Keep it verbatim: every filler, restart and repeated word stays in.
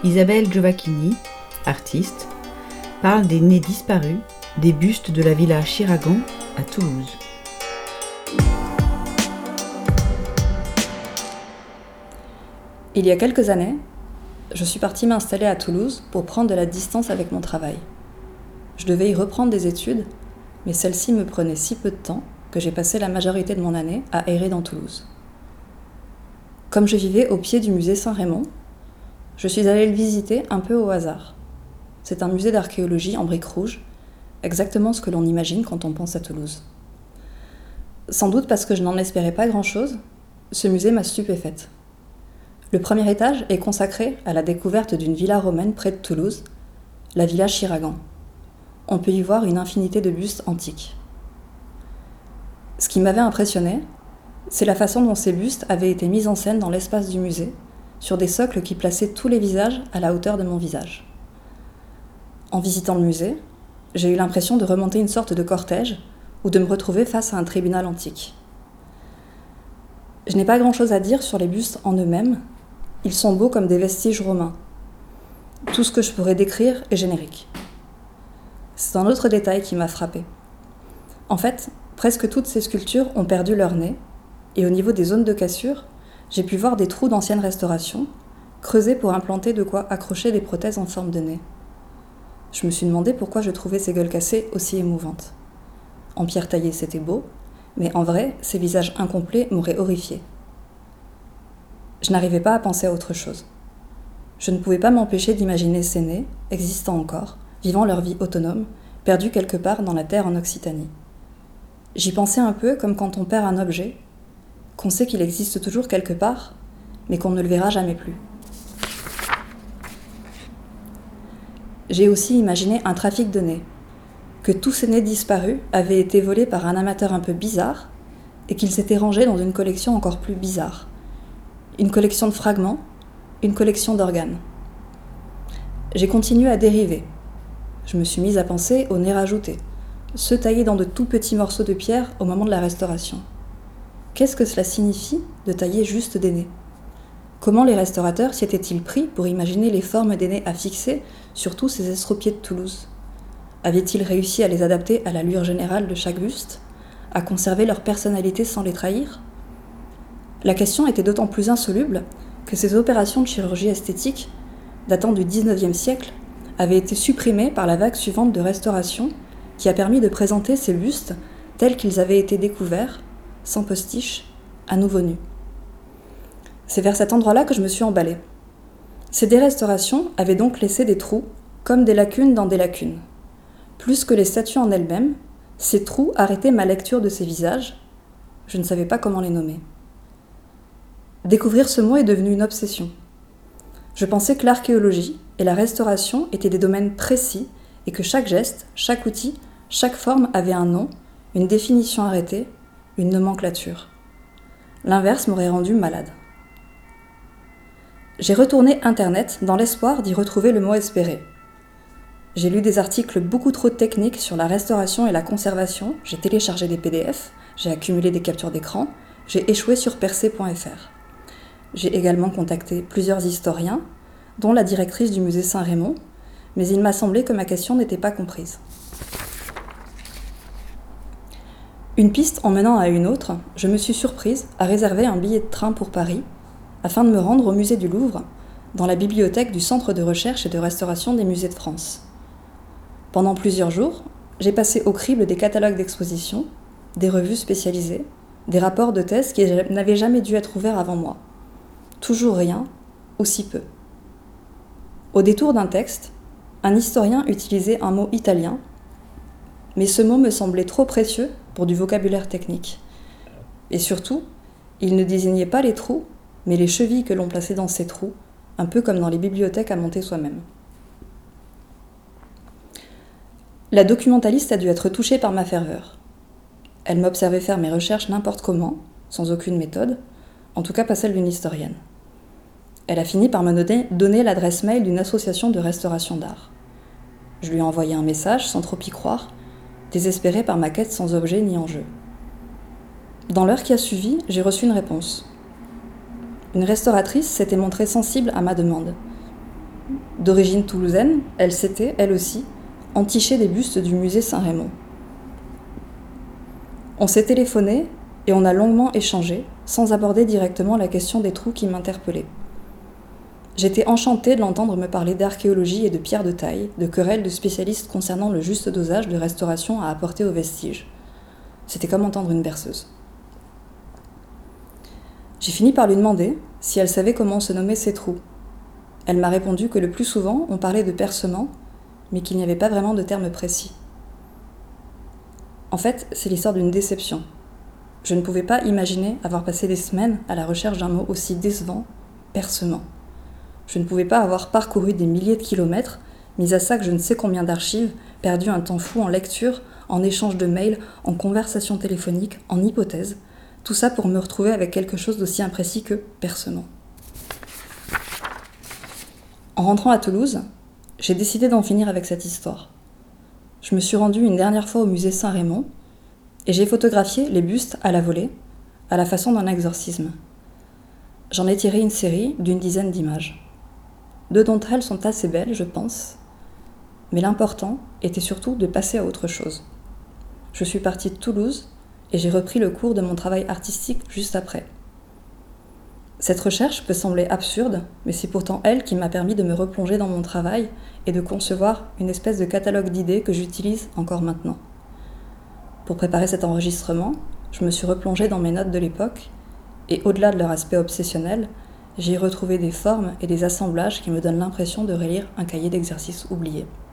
Isabelle Giovacchini, artiste, parle des nés disparus des bustes de la villa Chiragan à Toulouse. Il y a quelques années, je suis partie m'installer à Toulouse pour prendre de la distance avec mon travail. Je devais y reprendre des études, mais celle-ci me prenait si peu de temps que j'ai passé la majorité de mon année à errer dans Toulouse. Comme je vivais au pied du musée Saint-Raymond, je suis allée le visiter un peu au hasard. C'est un musée d'archéologie en briques rouges, exactement ce que l'on imagine quand on pense à Toulouse. Sans doute parce que je n'en espérais pas grand-chose, ce musée m'a stupéfaite. Le premier étage est consacré à la découverte d'une villa romaine près de Toulouse, la villa Chiragan. On peut y voir une infinité de bustes antiques. Ce qui m'avait impressionné, c'est la façon dont ces bustes avaient été mis en scène dans l'espace du musée, sur des socles qui plaçaient tous les visages à la hauteur de mon visage. En visitant le musée, j'ai eu l'impression de remonter une sorte de cortège ou de me retrouver face à un tribunal antique. Je n'ai pas grand-chose à dire sur les bustes en eux-mêmes, ils sont beaux comme des vestiges romains. Tout ce que je pourrais décrire est générique. C'est un autre détail qui m'a frappée. En fait, presque toutes ces sculptures ont perdu leur nez, et au niveau des zones de cassure, j'ai pu voir des trous d'anciennes restaurations, creusés pour implanter de quoi accrocher des prothèses en forme de nez. Je me suis demandé pourquoi je trouvais ces gueules cassées aussi émouvantes. En pierre taillée, c'était beau, mais en vrai, ces visages incomplets m'auraient horrifiée. Je n'arrivais pas à penser à autre chose. Je ne pouvais pas m'empêcher d'imaginer ces nés, existant encore, vivant leur vie autonome, perdus quelque part dans la terre en Occitanie. J'y pensais un peu comme quand on perd un objet, qu'on sait qu'il existe toujours quelque part, mais qu'on ne le verra jamais plus. J'ai aussi imaginé un trafic de nez, que tous ces nez disparus avaient été volés par un amateur un peu bizarre et qu'ils s'étaient rangés dans une collection encore plus bizarre. Une collection de fragments, une collection d'organes. J'ai continué à dériver. Je me suis mise à penser aux nez rajoutés, ceux taillés dans de tout petits morceaux de pierre au moment de la restauration. Qu'est-ce que cela signifie de tailler juste des nez ? Comment les restaurateurs s'y étaient-ils pris pour imaginer les formes des nez à fixer sur tous ces estropiés de Toulouse ? Avaient-ils réussi à les adapter à l'allure générale de chaque buste, à conserver leur personnalité sans les trahir ? La question était d'autant plus insoluble que ces opérations de chirurgie esthétique, datant du dix-neuvième siècle, avaient été supprimées par la vague suivante de restauration qui a permis de présenter ces bustes tels qu'ils avaient été découverts, sans postiche, à nouveau nus. C'est vers cet endroit-là que je me suis emballée. Ces dérestaurations avaient donc laissé des trous, comme des lacunes dans des lacunes. Plus que les statues en elles-mêmes, ces trous arrêtaient ma lecture de ces visages. Je ne savais pas comment les nommer. Découvrir ce mot est devenu une obsession. Je pensais que l'archéologie et la restauration étaient des domaines précis et que chaque geste, chaque outil, chaque forme avait un nom, une définition arrêtée, une nomenclature. L'inverse m'aurait rendu malade. J'ai retourné Internet dans l'espoir d'y retrouver le mot espéré. J'ai lu des articles beaucoup trop techniques sur la restauration et la conservation, j'ai téléchargé des P D F, j'ai accumulé des captures d'écran, j'ai échoué sur percé point f r. J'ai également contacté plusieurs historiens, dont la directrice du musée Saint-Raymond, mais il m'a semblé que ma question n'était pas comprise. Une piste en menant à une autre, je me suis surprise à réserver un billet de train pour Paris, afin de me rendre au musée du Louvre, dans la bibliothèque du Centre de recherche et de restauration des musées de France. Pendant plusieurs jours, j'ai passé au crible des catalogues d'exposition, des revues spécialisées, des rapports de thèse qui n'avaient jamais dû être ouverts avant moi. Toujours rien, ou si peu. Au détour d'un texte, un historien utilisait un mot italien, mais ce mot me semblait trop précieux pour du vocabulaire technique. Et surtout, il ne désignait pas les trous, mais les chevilles que l'on plaçait dans ces trous, un peu comme dans les bibliothèques à monter soi-même. La documentaliste a dû être touchée par ma ferveur. Elle m'observait faire mes recherches n'importe comment, sans aucune méthode, en tout cas pas celle d'une historienne. Elle a fini par me donner, donner l'adresse mail d'une association de restauration d'art. Je lui ai envoyé un message sans trop y croire, désespérée par ma quête sans objet ni enjeu. Dans l'heure qui a suivi, j'ai reçu une réponse. Une restauratrice s'était montrée sensible à ma demande. D'origine toulousaine, elle s'était, elle aussi, entichée des bustes du musée Saint-Raymond. On s'est téléphoné et on a longuement échangé, sans aborder directement la question des trous qui m'interpellaient. J'étais enchantée de l'entendre me parler d'archéologie et de pierres de taille, de querelles de spécialistes concernant le juste dosage de restauration à apporter aux vestiges. C'était comme entendre une berceuse. J'ai fini par lui demander si elle savait comment se nommaient ces trous. Elle m'a répondu que le plus souvent, on parlait de percement, mais qu'il n'y avait pas vraiment de terme précis. En fait, c'est l'histoire d'une déception. Je ne pouvais pas imaginer avoir passé des semaines à la recherche d'un mot aussi décevant, percement. Je ne pouvais pas avoir parcouru des milliers de kilomètres, mis à ça que je ne sais combien d'archives, perdu un temps fou en lecture, en échange de mails, en conversations téléphoniques, en hypothèses, tout ça pour me retrouver avec quelque chose d'aussi imprécis que percement. En rentrant à Toulouse, j'ai décidé d'en finir avec cette histoire. Je me suis rendue une dernière fois au musée Saint-Raymond et j'ai photographié les bustes à la volée, à la façon d'un exorcisme. J'en ai tiré une série d'une dizaine d'images. Deux d'entre elles sont assez belles, je pense, mais l'important était surtout de passer à autre chose. Je suis partie de Toulouse et j'ai repris le cours de mon travail artistique juste après. Cette recherche peut sembler absurde, mais c'est pourtant elle qui m'a permis de me replonger dans mon travail et de concevoir une espèce de catalogue d'idées que j'utilise encore maintenant. Pour préparer cet enregistrement, je me suis replongée dans mes notes de l'époque et au-delà de leur aspect obsessionnel, j'ai retrouvé des formes et des assemblages qui me donnent l'impression de relire un cahier d'exercices oublié.